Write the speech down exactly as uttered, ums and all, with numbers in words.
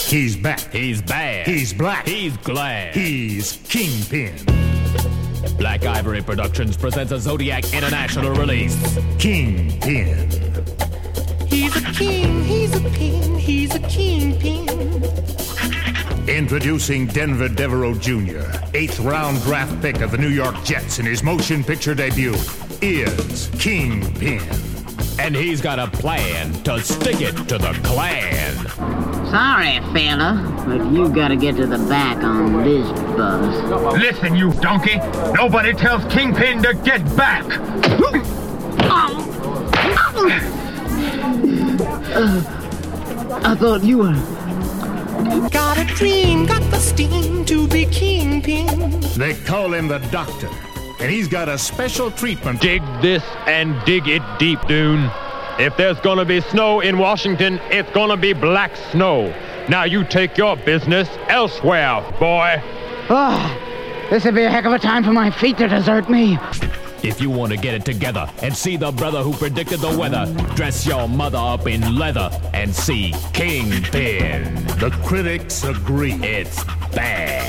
He's back. He's bad. He's black. He's glad. He's Kingpin. Black Ivory Productions presents a Zodiac International release. Kingpin. He's a king, he's a pin, he's a kingpin. Introducing Denver Devereaux Junior, eighth round draft pick of the New York Jets in his motion picture debut, is Kingpin. And he's got a plan to stick it to the clan. Sorry, fella, but you gotta get to the back on this bus. Listen, you donkey! Nobody tells Kingpin to get back! uh, I thought you were... Got a dream, got the steam to be kingpin. They call him the Doctor, and he's got a special treatment. Dig this and dig it deep, Dune. If there's gonna be snow in Washington, it's gonna be black snow. Now you take your business elsewhere, boy. Oh, this would be a heck of a time for my feet to desert me. If you want to get it together and see the brother who predicted the weather, dress your mother up in leather and see Kingpin. The critics agree. It's bad.